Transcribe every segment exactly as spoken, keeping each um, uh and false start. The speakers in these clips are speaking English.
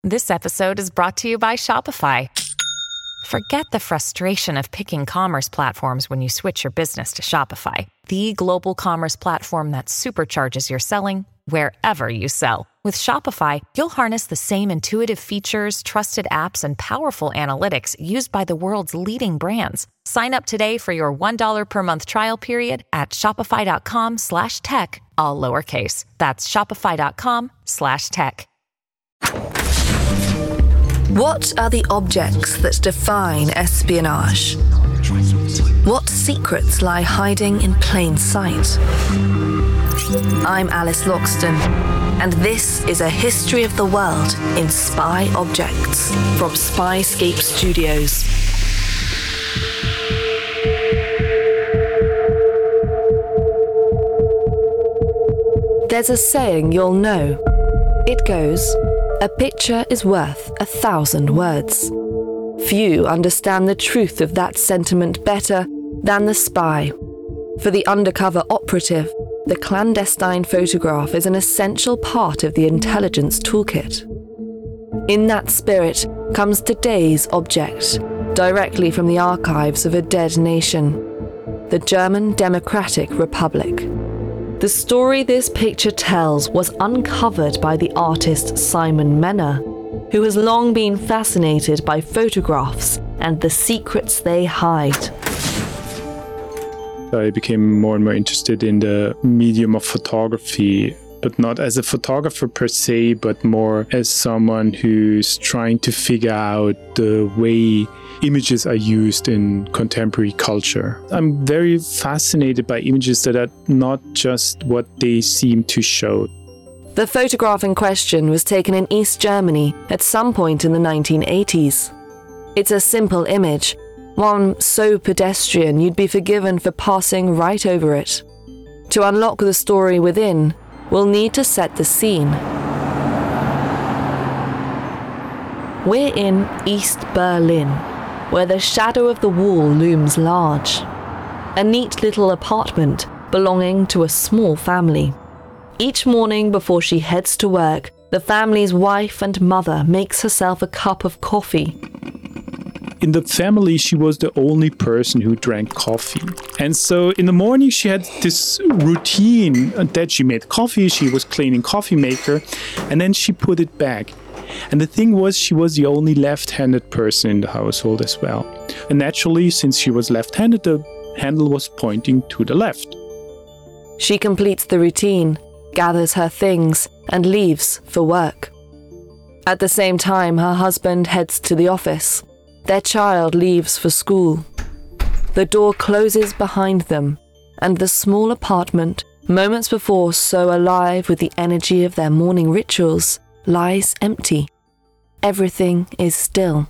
This episode is brought to you by Shopify. Forget the frustration of picking commerce platforms when you switch your business to Shopify, the global commerce platform that supercharges your selling wherever you sell. With Shopify, you'll harness the same intuitive features, trusted apps, and powerful analytics used by the world's leading brands. Sign up today for your one dollar per month trial period at shopify.com slash tech, all lowercase. That's shopify.com slash tech. What are the objects that define espionage? What secrets lie hiding in plain sight? I'm Alice Loxton, and this is a history of the world in spy objects from Spyscape Studios. There's a saying you'll know. It goes, "A picture is worth a thousand words." Few understand the truth of that sentiment better than the spy. For the undercover operative, the clandestine photograph is an essential part of the intelligence toolkit. In that spirit comes today's object, directly from the archives of a dead nation, the German Democratic Republic. The story this picture tells was uncovered by the artist Simon Menner, who has long been fascinated by photographs and the secrets they hide. I became more and more interested in the medium of photography, but not as a photographer per se, but more as someone who's trying to figure out the way images are used in contemporary culture. I'm very fascinated by images that are not just what they seem to show. The photograph in question was taken in East Germany at some point in the nineteen eighties. It's a simple image, one so pedestrian you'd be forgiven for passing right over it. To unlock the story within, we'll need to set the scene. We're in East Berlin, where the shadow of the wall looms large. A neat little apartment belonging to a small family. Each morning before she heads to work, the family's wife and mother makes herself a cup of coffee. In the family, she was the only person who drank coffee. And so in the morning, she had this routine that she made coffee, she was cleaning coffee maker, and then she put it back. And the thing was, she was the only left-handed person in the household as well. And naturally, since she was left-handed, the handle was pointing to the left. She completes the routine, gathers her things, and leaves for work. At the same time, her husband heads to the office. Their child leaves for school. The door closes behind them, and the small apartment, moments before so alive with the energy of their morning rituals, lies empty. Everything is still.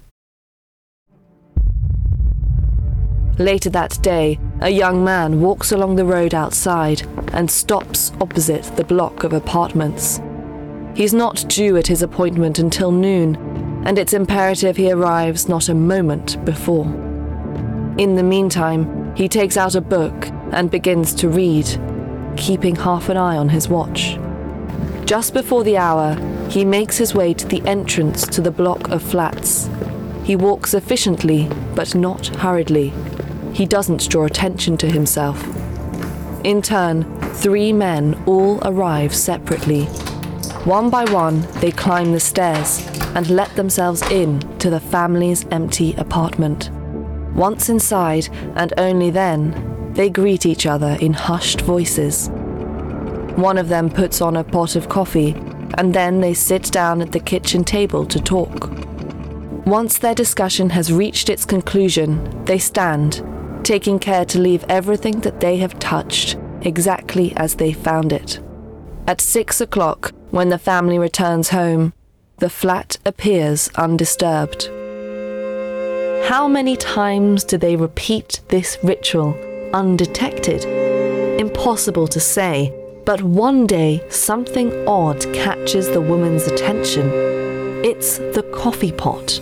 Later that day, a young man walks along the road outside and stops opposite the block of apartments. He's not due at his appointment until noon, and it's imperative he arrives not a moment before. In the meantime, he takes out a book and begins to read, keeping half an eye on his watch. Just before the hour, he makes his way to the entrance to the block of flats. He walks efficiently, but not hurriedly. He doesn't draw attention to himself. In turn, three men all arrive separately. One by one, they climb the stairs and let themselves in to the family's empty apartment. Once inside, and only then, they greet each other in hushed voices. One of them puts on a pot of coffee, and then they sit down at the kitchen table to talk. Once their discussion has reached its conclusion, they stand, taking care to leave everything that they have touched exactly as they found it. At six o'clock, when the family returns home, the flat appears undisturbed. How many times do they repeat this ritual undetected? Impossible to say, but one day something odd catches the woman's attention. It's the coffee pot.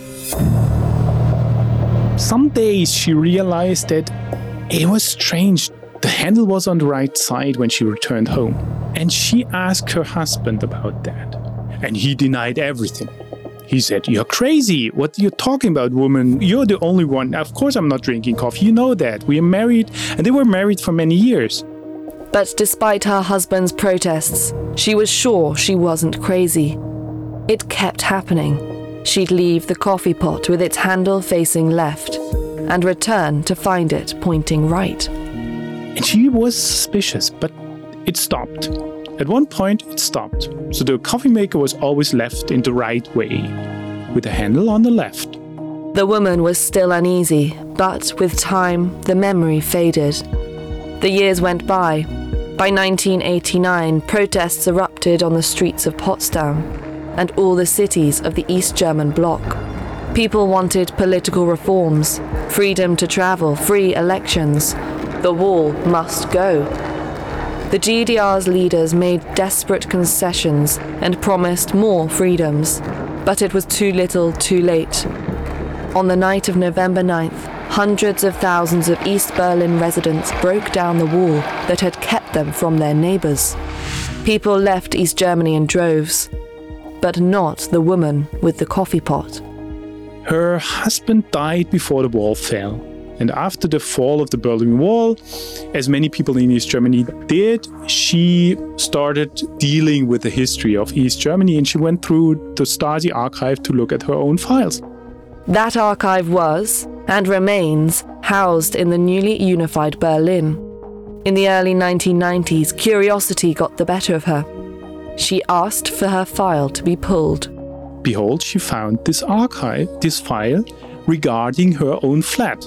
Some days she realized that it was strange. The handle was on the right side when she returned home. And she asked her husband about that. And he denied everything. He said, "You're crazy. What are you talking about, woman? You're the only one. Of course I'm not drinking coffee. You know that. We are married." And they were married for many years. But despite her husband's protests, she was sure she wasn't crazy. It kept happening. She'd leave the coffee pot with its handle facing left and return to find it pointing right. And she was suspicious, but it stopped. At one point, it stopped. So the coffee maker was always left in the right way, with the handle on the left. The woman was still uneasy, but with time, the memory faded. The years went by. By nineteen eighty-nine, protests erupted on the streets of Potsdam and all the cities of the East German bloc. People wanted political reforms, freedom to travel, free elections. The wall must go. The G D R's leaders made desperate concessions and promised more freedoms, but it was too little too late. On the night of November ninth, hundreds of thousands of East Berlin residents broke down the wall that had kept them from their neighbors. People left East Germany in droves, but not the woman with the coffee pot. Her husband died before the wall fell. And after the fall of the Berlin Wall, as many people in East Germany did, she started dealing with the history of East Germany, and she went through the Stasi archive to look at her own files. That archive was, and remains, housed in the newly unified Berlin. In the early nineteen nineties, curiosity got the better of her. She asked for her file to be pulled. Behold, she found this archive, this file, regarding her own flat.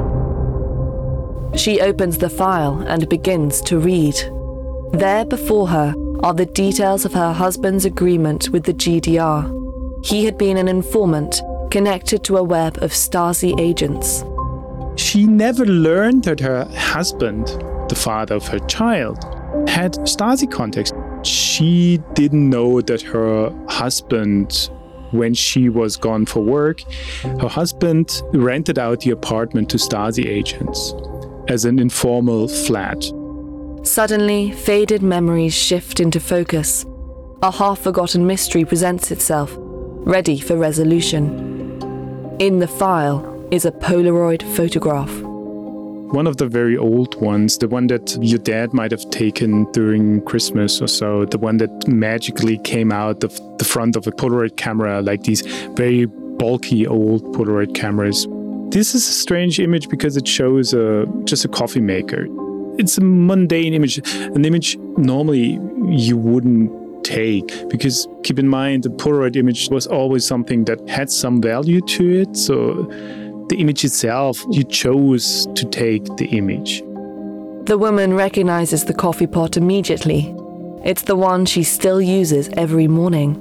She opens the file and begins to read. There before her are the details of her husband's agreement with the G D R. He had been an informant connected to a web of Stasi agents. She never learned that her husband, the father of her child, had Stasi contacts. She didn't know that her husband, when she was gone for work, her husband rented out the apartment to Stasi agents as an informal flat. Suddenly, faded memories shift into focus. A half-forgotten mystery presents itself, ready for resolution. In the file is a Polaroid photograph. One of the very old ones, the one that your dad might have taken during Christmas or so, the one that magically came out of the front of a Polaroid camera, like these very bulky old Polaroid cameras. This is a strange image because it shows a, just a coffee maker. It's a mundane image, an image normally you wouldn't take, because keep in mind the Polaroid image was always something that had some value to it, so the image itself, you chose to take the image. The woman recognizes the coffee pot immediately. It's the one she still uses every morning.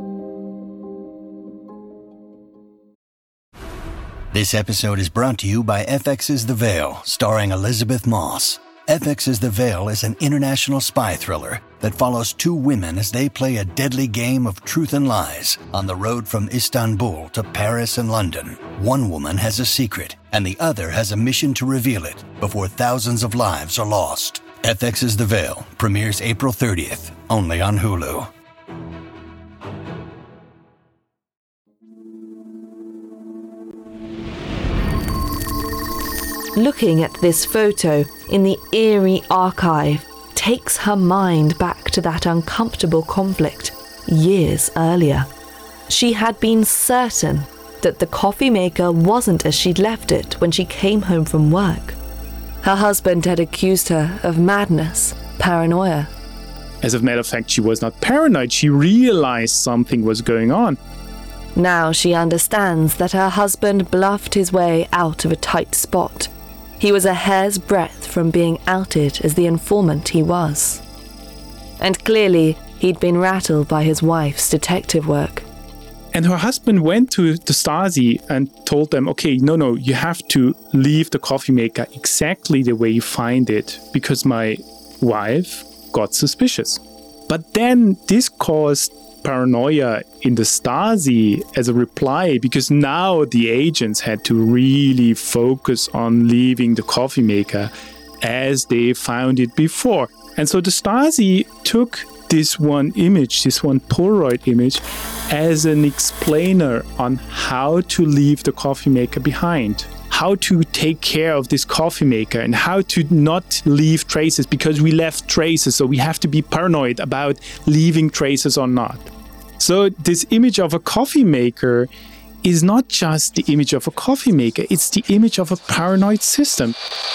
This episode is brought to you by F X's The Veil, starring Elizabeth Moss. F X's The Veil is an international spy thriller that follows two women as they play a deadly game of truth and lies on the road from Istanbul to Paris and London. One woman has a secret, and the other has a mission to reveal it before thousands of lives are lost. F X's The Veil premieres April thirtieth, only on Hulu. Looking at this photo in the eerie archive takes her mind back to that uncomfortable conflict years earlier. She had been certain that the coffee maker wasn't as she'd left it when she came home from work. Her husband had accused her of madness, paranoia. As a matter of fact, she was not paranoid. She realized something was going on. Now she understands that her husband bluffed his way out of a tight spot. He was a hair's breadth from being outed as the informant he was. And clearly, he'd been rattled by his wife's detective work. And her husband went to the Stasi and told them, okay, no, no, you have to leave the coffee maker exactly the way you find it, because my wife got suspicious. But then this caused paranoia in the Stasi as a reply, because now the agents had to really focus on leaving the coffee maker as they found it before. And so the Stasi took this one image, this one Polaroid image, as an explainer on how to leave the coffee maker behind, how to take care of this coffee maker and how to not leave traces, because we left traces, so we have to be paranoid about leaving traces or not. So this image of a coffee maker is not just the image of a coffee maker, it's the image of a paranoid system.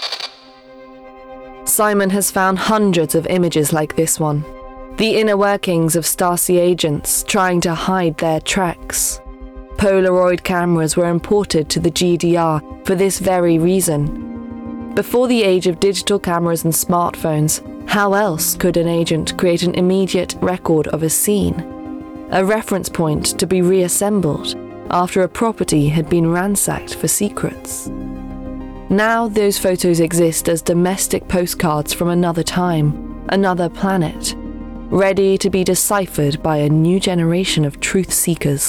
Simon has found hundreds of images like this one. The inner workings of Stasi agents trying to hide their tracks. Polaroid cameras were imported to the G D R for this very reason. Before the age of digital cameras and smartphones, how else could an agent create an immediate record of a scene? A reference point to be reassembled after a property had been ransacked for secrets. Now those photos exist as domestic postcards from another time, another planet, ready to be deciphered by a new generation of truth seekers.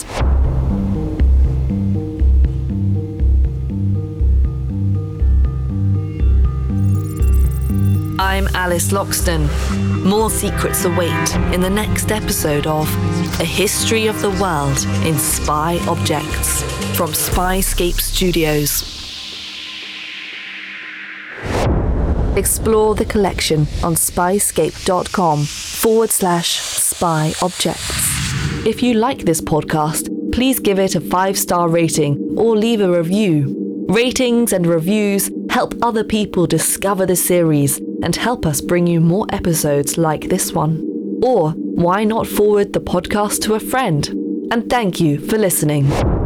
I'm Alice Loxton. More secrets await in the next episode of A History of the World in Spy Objects from Spyscape Studios. Explore the collection on spyscape.com forward slash spy objects. If you like this podcast, please give it a five-star rating or leave a review. Ratings and reviews help other people discover the series and help us bring you more episodes like this one. Or why not forward the podcast to a friend? And thank you for listening.